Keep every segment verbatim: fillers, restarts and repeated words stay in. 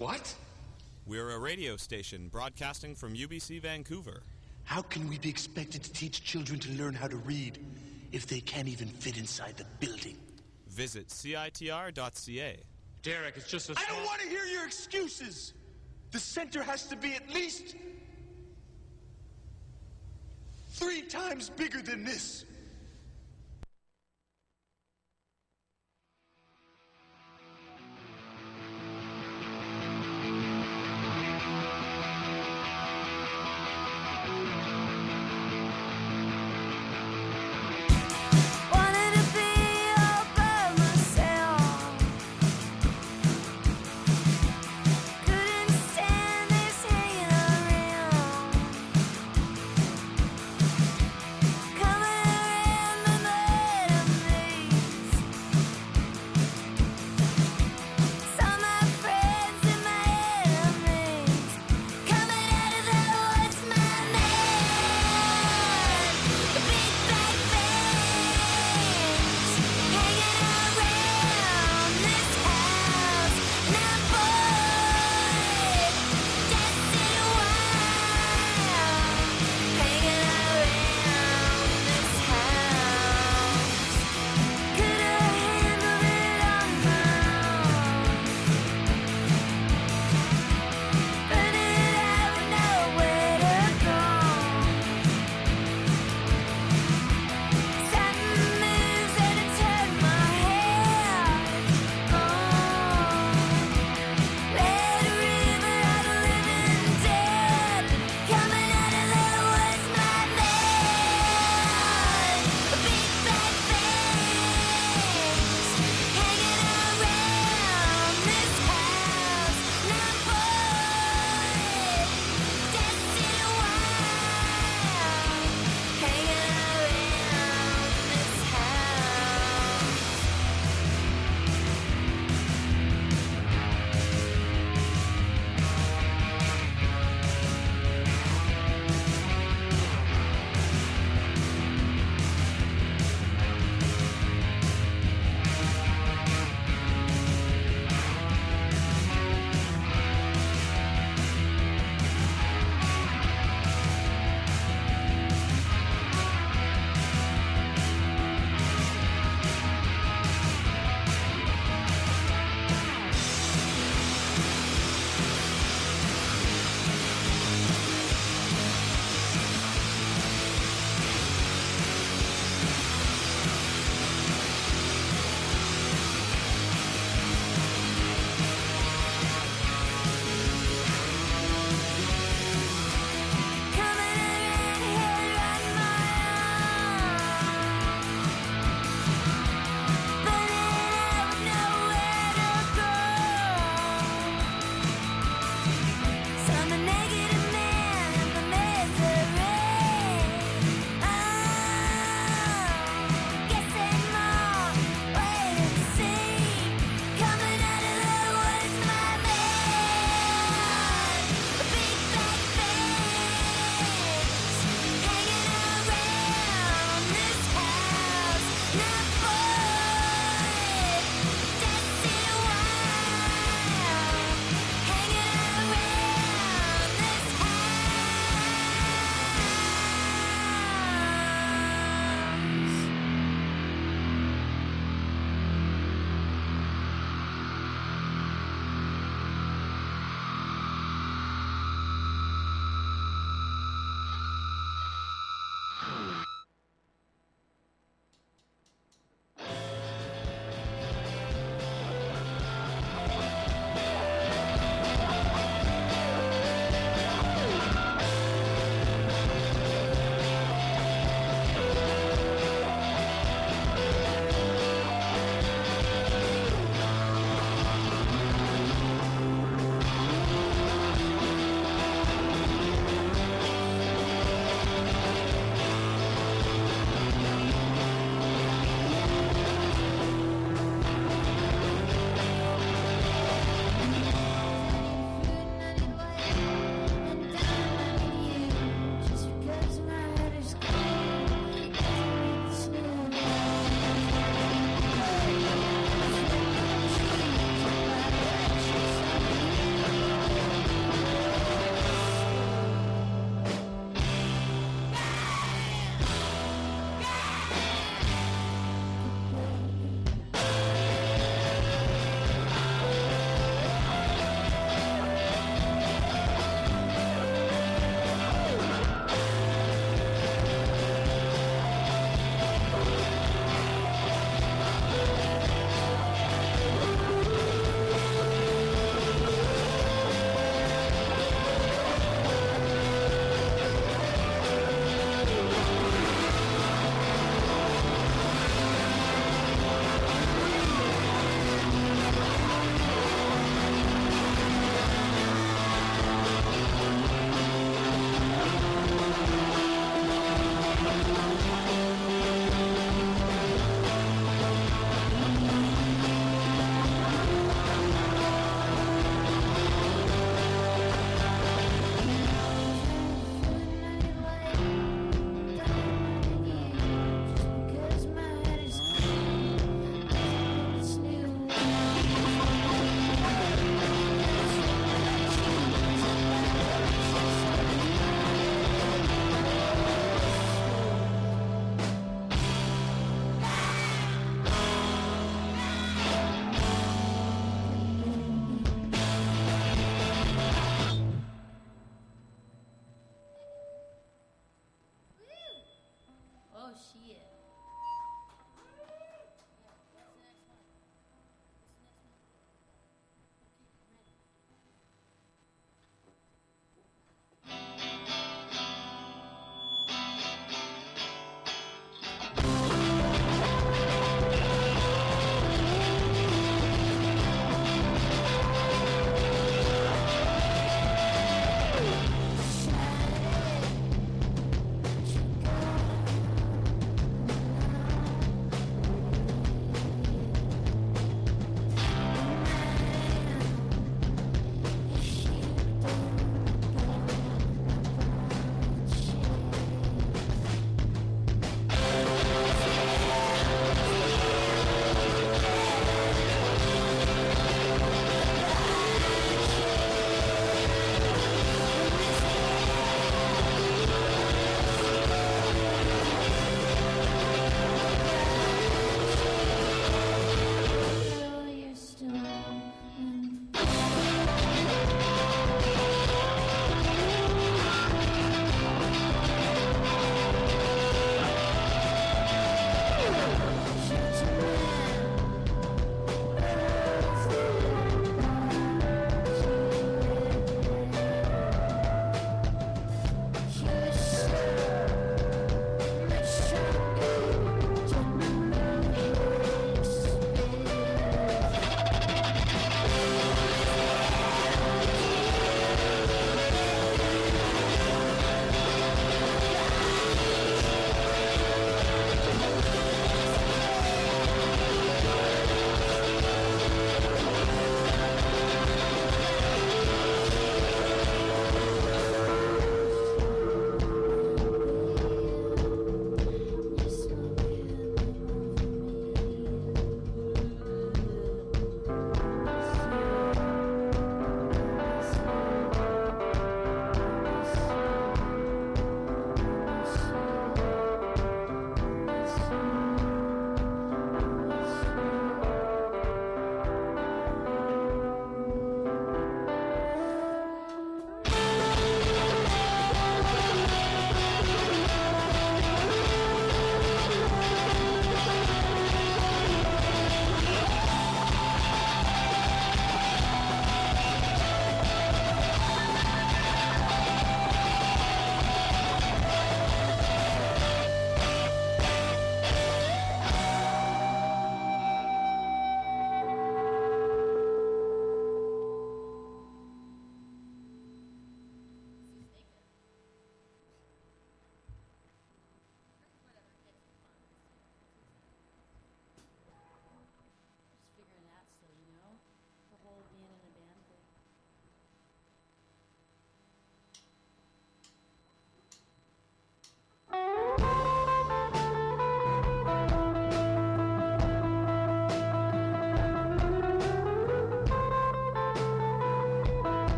What? We're a radio station broadcasting from U B C Vancouver. How can we be expected to teach children to learn how to read if they can't even fit inside the building? Visit C I T R dot C A. Derek, it's just a... I don't want to hear your excuses! The center has to be at least three times bigger than this. Coming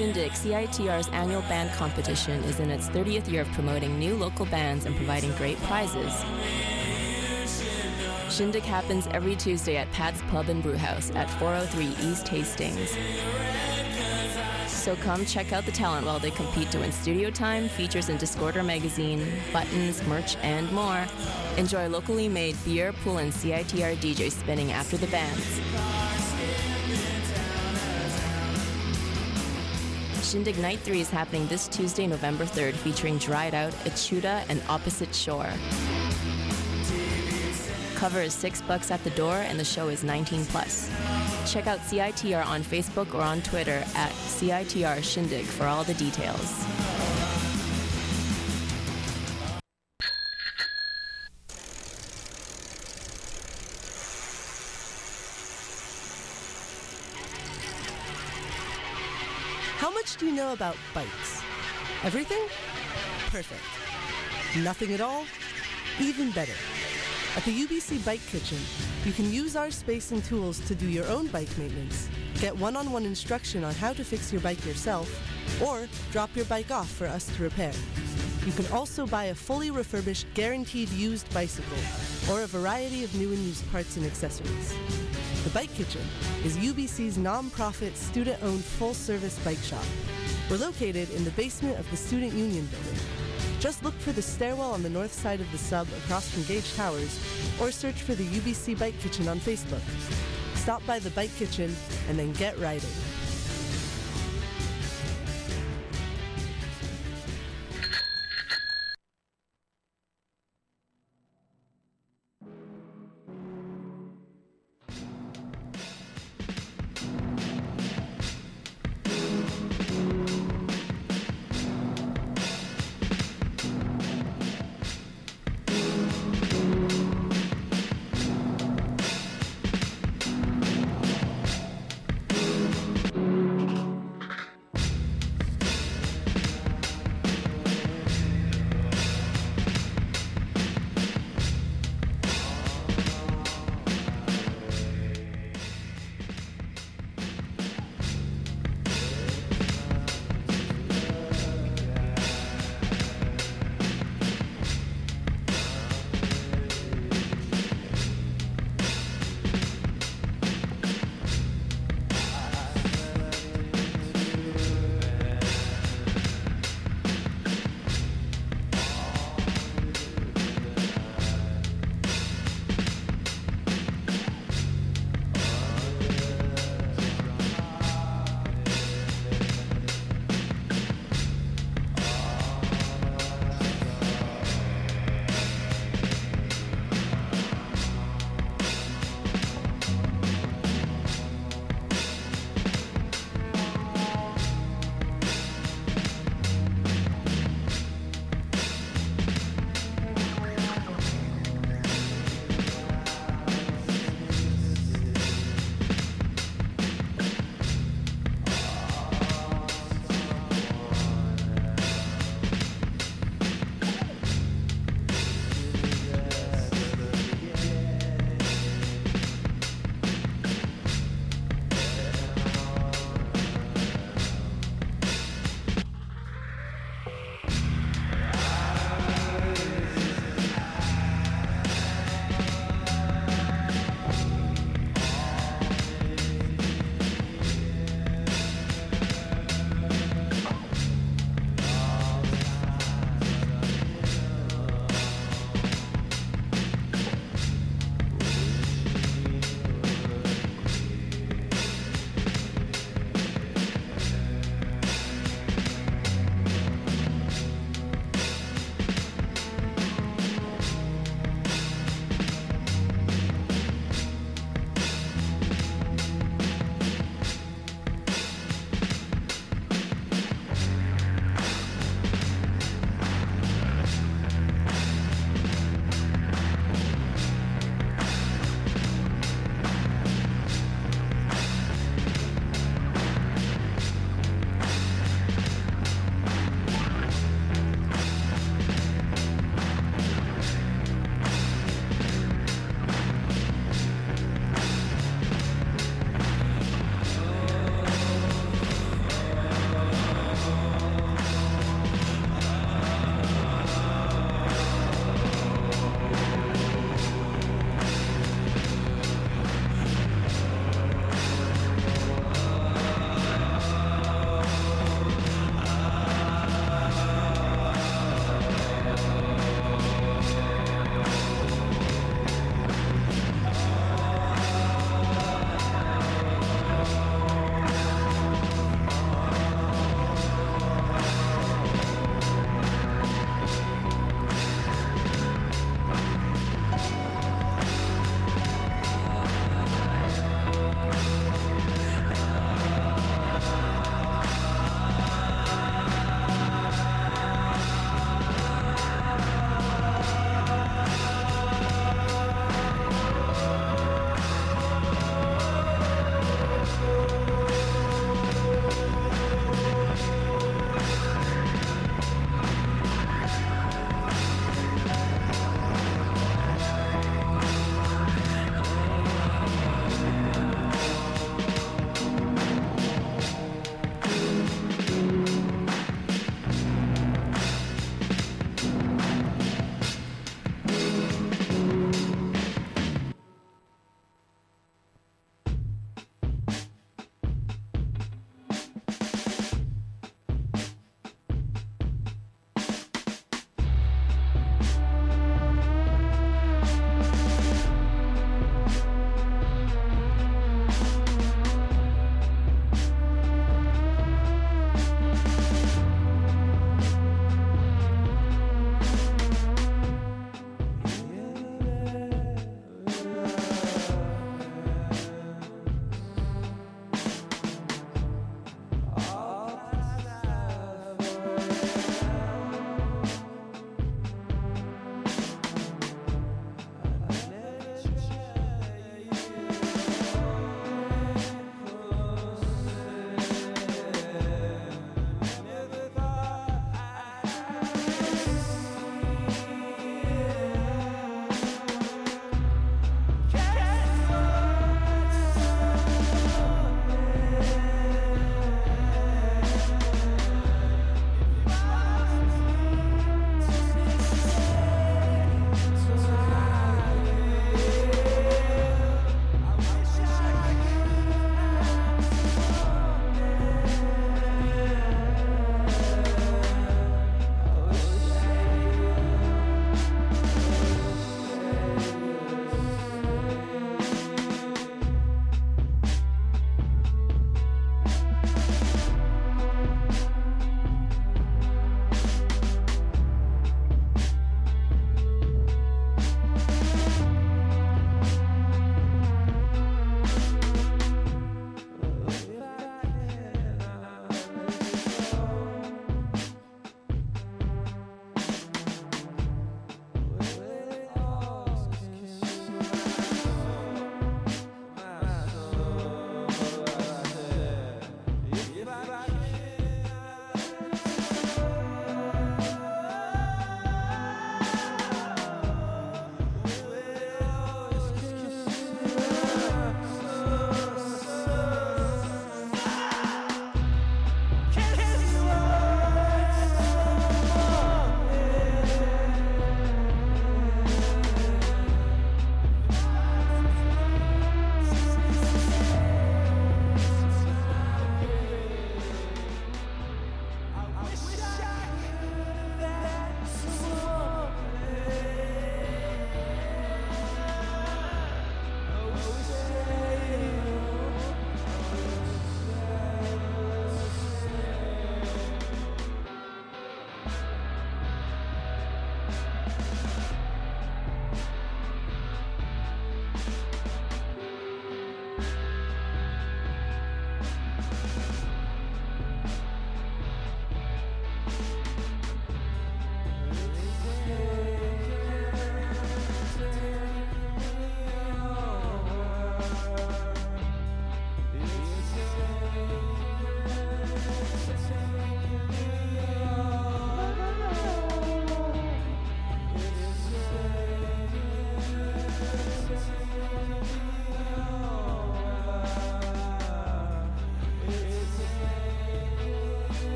Shindig, C I T R's annual band competition, is in its thirtieth year of promoting new local bands and providing great prizes. Shindig happens every Tuesday at Pat's Pub and Brewhouse at four oh three East Hastings. So come check out the talent while they compete to win studio time, features in Discorder magazine, buttons, merch, and more. Enjoy locally made beer, pool, and C I T R D J spinning after the bands. Shindig Night three is happening this Tuesday, November third, featuring Dried Out, Achuda, and Opposite Shore. Cover is six bucks at the door, and the show is nineteen plus. Check out C I T R on Facebook or on Twitter at C I T R Shindig for all the details. How much do you know about bikes? Everything? Perfect. Nothing at all? Even better. At the U B C Bike Kitchen, you can use our space and tools to do your own bike maintenance, get one-on-one instruction on how to fix your bike yourself, or drop your bike off for us to repair. You can also buy a fully refurbished, guaranteed used bicycle, or a variety of new and used parts and accessories. The Bike Kitchen is U B C's non-profit, student-owned, full-service bike shop. We're located in the basement of the Student Union building. Just look for the stairwell on the north side of the sub across from Gage Towers, or search for the U B C Bike Kitchen on Facebook. Stop by the Bike Kitchen and then get riding.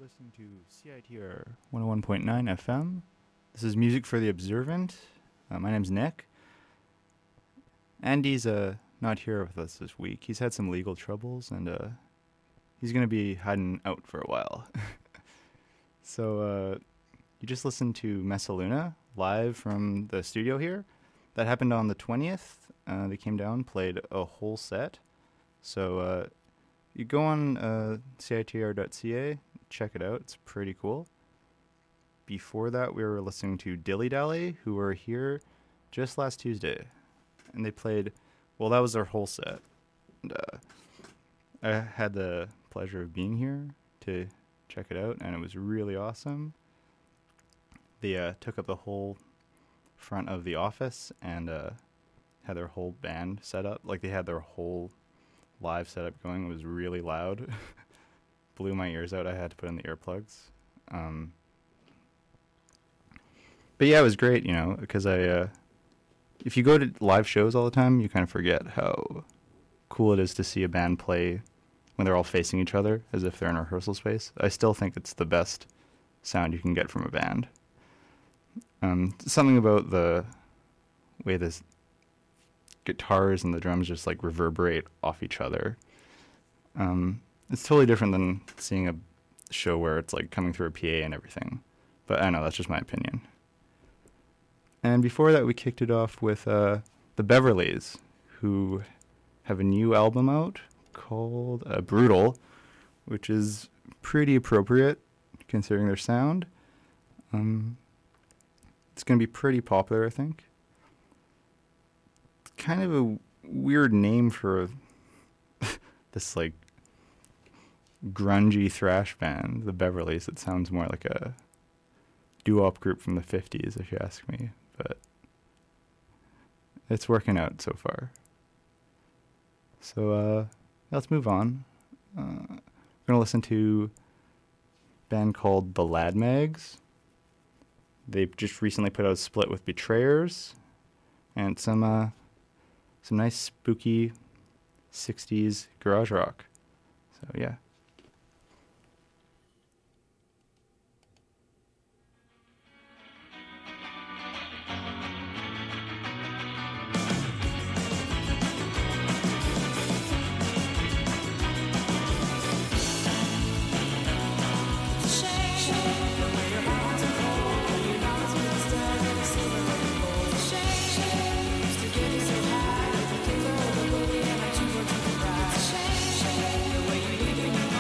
listening to C I T R one oh one point nine F M. This is Music for the Observant. Uh, my name's Nick. Andy's uh, not here with us this week. He's had some legal troubles, and uh, he's going to be hiding out for a while. so uh, you just listened to Messaluna live from the studio here. That happened on the twentieth. Uh, they came down, played a whole set. So uh, you go on uh, C I T R dot C A, check it out. It's pretty cool. Before that, we were listening to Dilly Dally, who were here just last Tuesday. And they played, well, that was their whole set. And, uh, I had the pleasure of being here to check it out, and it was really awesome. They uh, took up the whole front of the office and uh, had their whole band set up. Like, they had their whole live setup going. It was really loud. Blew my ears out. I had to put in the earplugs. Um, but yeah, it was great, you know, because I, uh, if you go to live shows all the time, you kind of forget how cool it is to see a band play when they're all facing each other as if they're in a rehearsal space. I still think it's the best sound you can get from a band. Um, something about the way the guitars and the drums just like reverberate off each other. Um, it's totally different than seeing a show where it's like coming through a P A and everything. But I don't know, that's just my opinion. And before that, we kicked it off with uh, the Beverleys, who have a new album out called uh, Brutal, which is pretty appropriate considering their sound. Um, it's going to be pretty popular, I think. It's kind of a weird name for this, like, grungy thrash band, the Beverleys. It sounds more like a doo-wop group from the fifties, if you ask me. But it's working out so far. So uh, let's move on. Uh, we're going to listen to a band called The Lad Mags. They've just recently put out a split with Betrayers and some uh, some nice spooky sixties garage rock. So yeah. Shame, the way you leave in your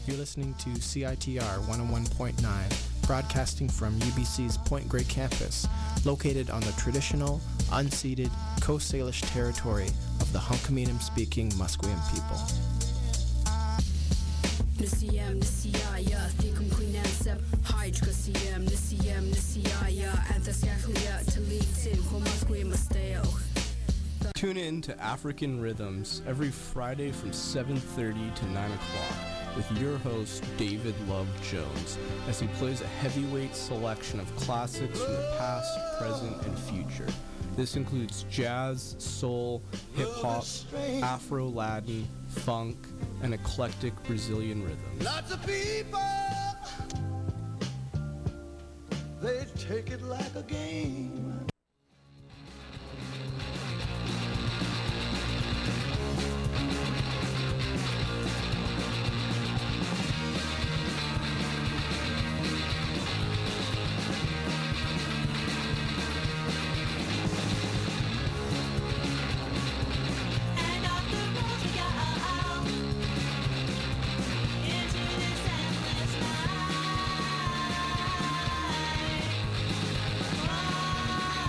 You're listening to C I T R one oh one point nine, broadcasting from U B C's Point Grey campus, located on the traditional, unceded Coast Salish territory of the Hunkaminam-speaking Musqueam people. Tune in to African Rhythms every Friday from seven thirty to nine o'clock with your host, David Love Jones, as he plays a heavyweight selection of classics from the past, present, and future. This includes jazz, soul, hip-hop, Afro-Latin, funk, and eclectic Brazilian rhythms. Lots of people, they take it like a game. Into this endless night.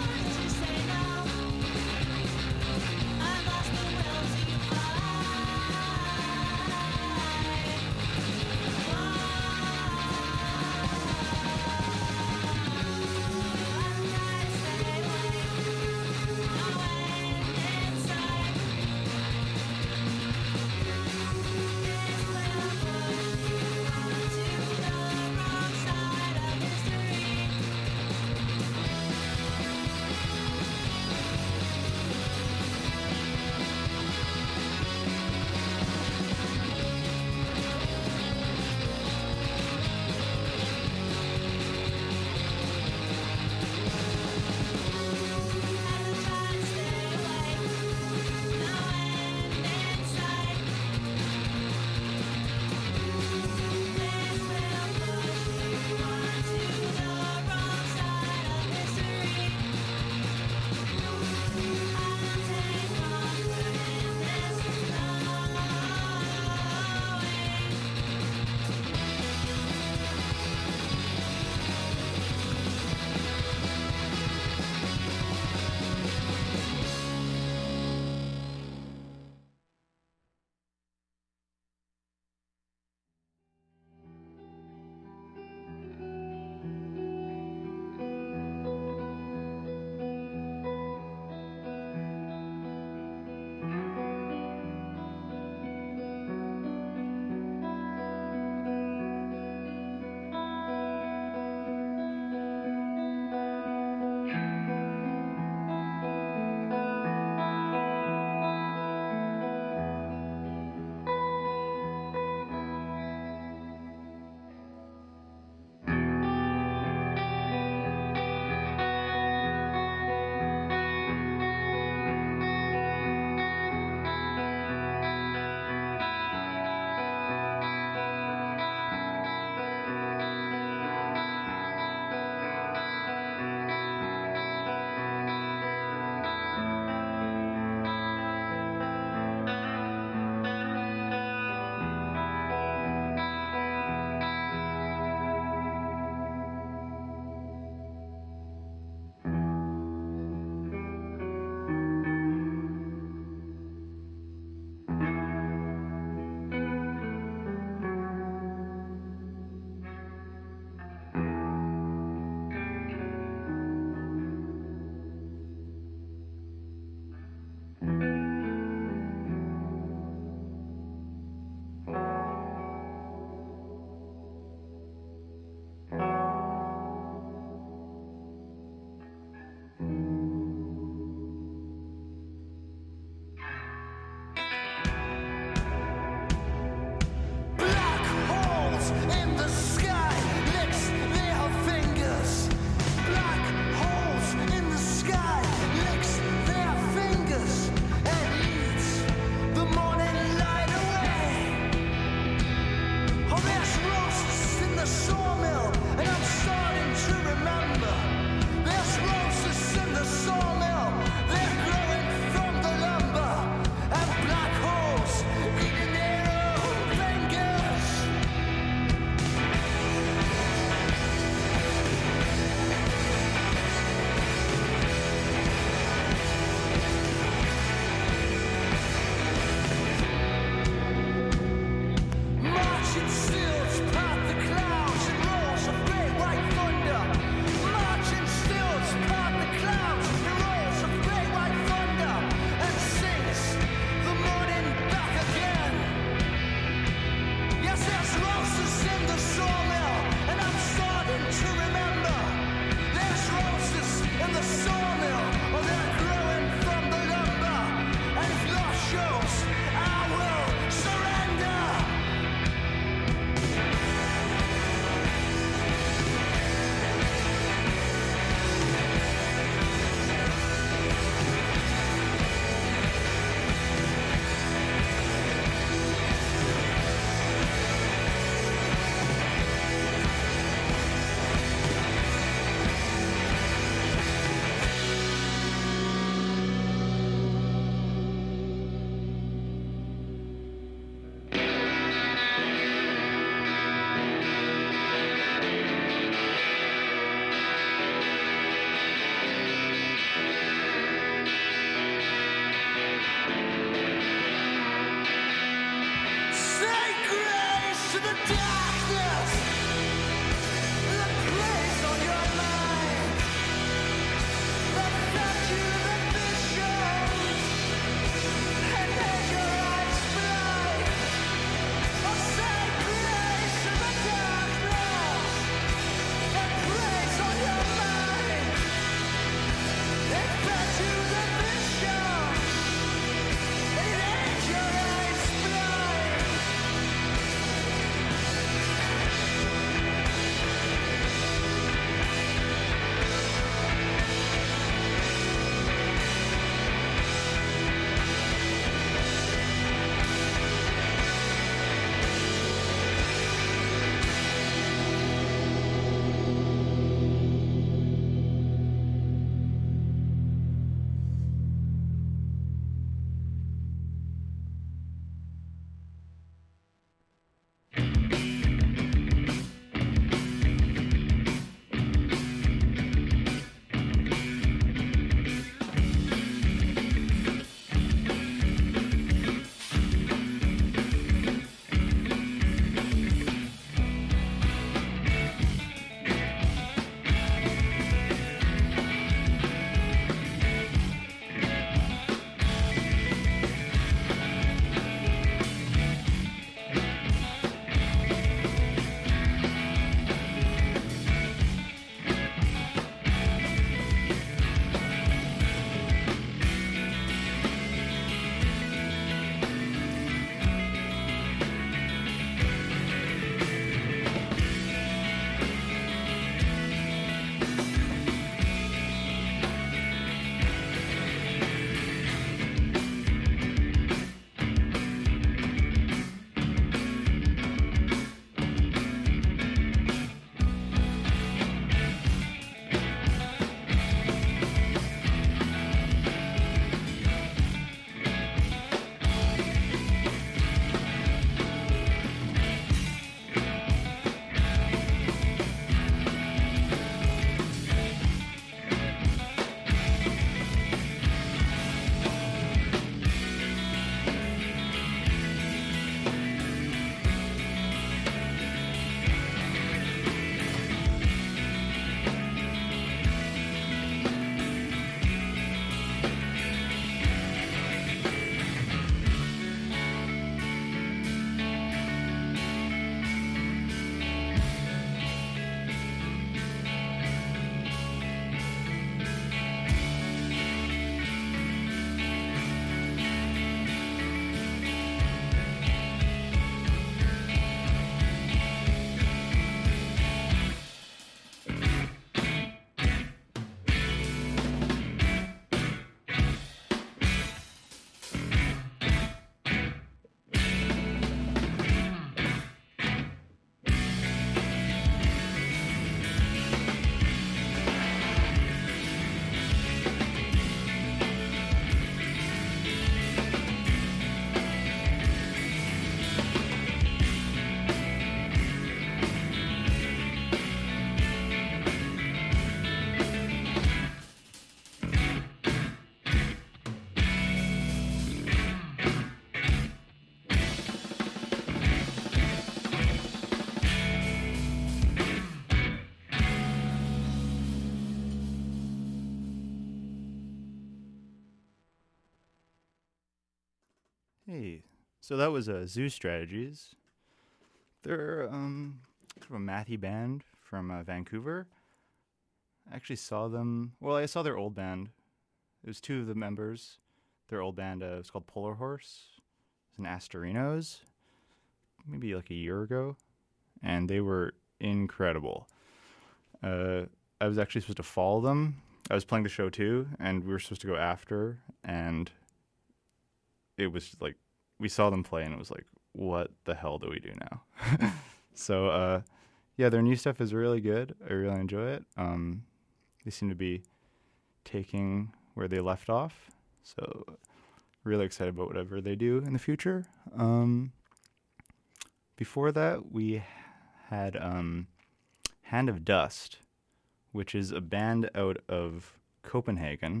Hey, so that was uh, Zoo Strategies. They're um, sort of a mathy band from uh, Vancouver. I actually saw them. Well, I saw their old band. It was two of the members. Their old band uh, was called Polar Horse. It was in Astorinos, maybe like a year ago, and they were incredible. Uh, I was actually supposed to follow them. I was playing the show too, and we were supposed to go after, and it was like, we saw them play, and it was like, what the hell do we do now? so, uh, yeah, their new stuff is really good. I really enjoy it. Um, they seem to be taking where they left off, so really excited about whatever they do in the future. Um, before that, we had um, Hand of Dust, which is a band out of Copenhagen,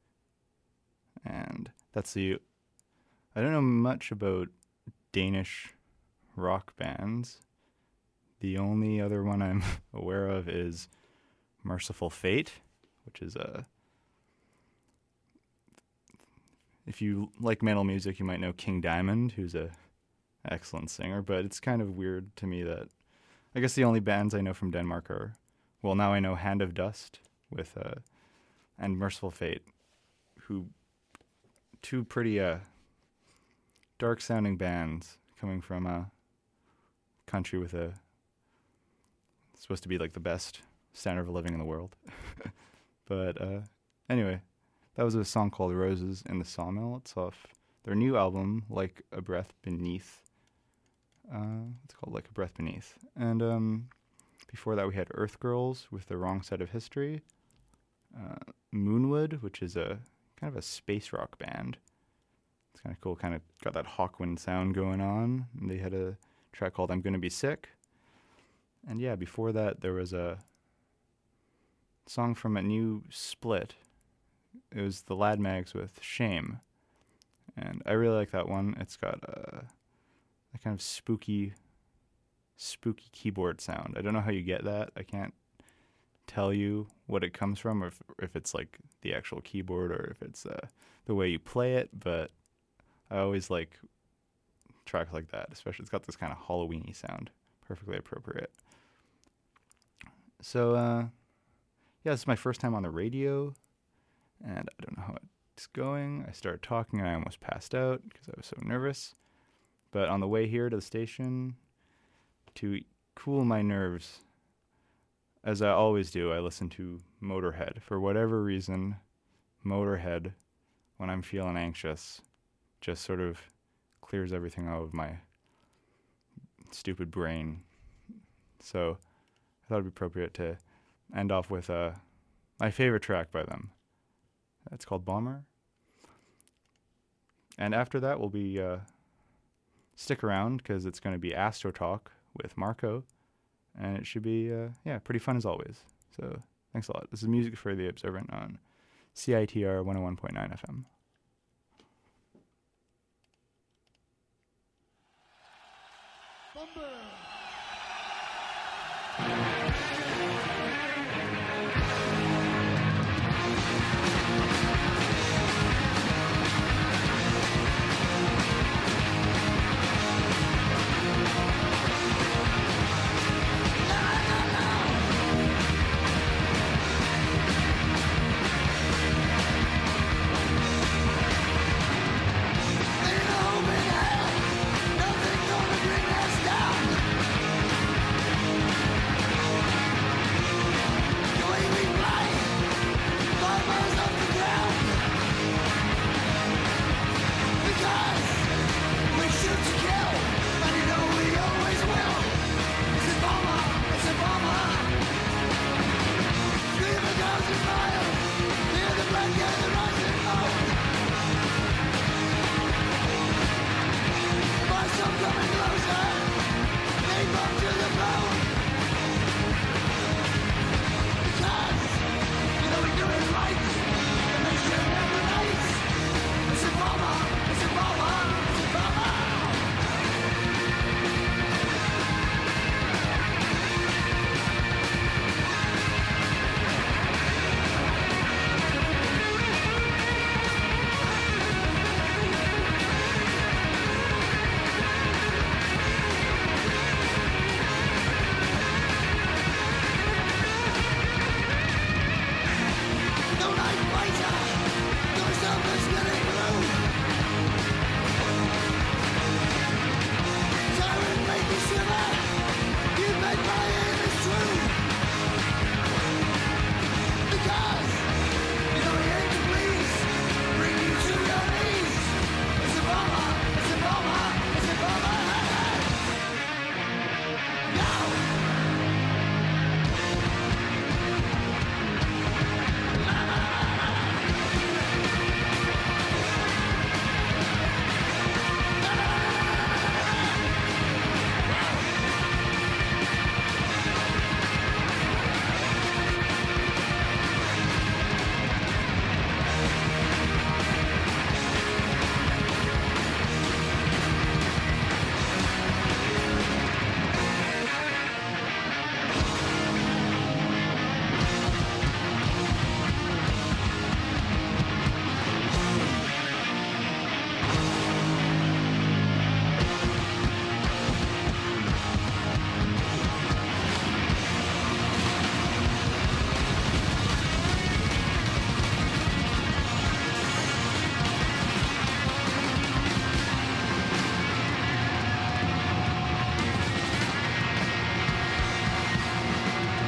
and that's the, I don't know much about Danish rock bands. The only other one I'm aware of is Merciful Fate, which is a, if you like metal music, you might know King Diamond, who's a excellent singer, but it's kind of weird to me that, I guess the only bands I know from Denmark are, well, now I know Hand of Dust with, uh, and Merciful Fate, who, two pretty, uh, dark-sounding bands coming from a country with a, supposed to be like the best standard of living in the world. But uh, anyway, that was a song called Roses in the Sawmill. It's off their new album, Like a Breath Beneath. Uh, it's called Like a Breath Beneath. And um, before that we had Earth Girls with The Wrong Side of History. Uh, Moonwood, which is a kind of a space rock band. It's kind of cool, kind of got that Hawkwind sound going on. And they had a track called I'm Gonna Be Sick. And yeah, before that there was a song from a new split. It was the Lad Mags with Shame. And I really like that one. It's got a, a kind of spooky, spooky keyboard sound. I don't know how you get that. I can't tell you what it comes from, or if, if it's like the actual keyboard, or if it's uh, the way you play it, but I always like tracks like that, especially it's got this kind of Halloween-y sound. Perfectly appropriate. So, uh, yeah, this is my first time on the radio, and I don't know how it's going. I started talking and I almost passed out because I was so nervous. But on the way here to the station, to cool my nerves, as I always do, I listen to Motorhead. For whatever reason, Motorhead, when I'm feeling anxious, just sort of clears everything out of my stupid brain. So I thought it'd be appropriate to end off with uh, my favorite track by them. It's called Bomber. And after that, we'll be, uh, stick around, because it's going to be Astro Talk with Marco. And it should be, uh, yeah, pretty fun as always. So thanks a lot. This is Music for the Observant on C I T R one oh one point nine F M. Bomber.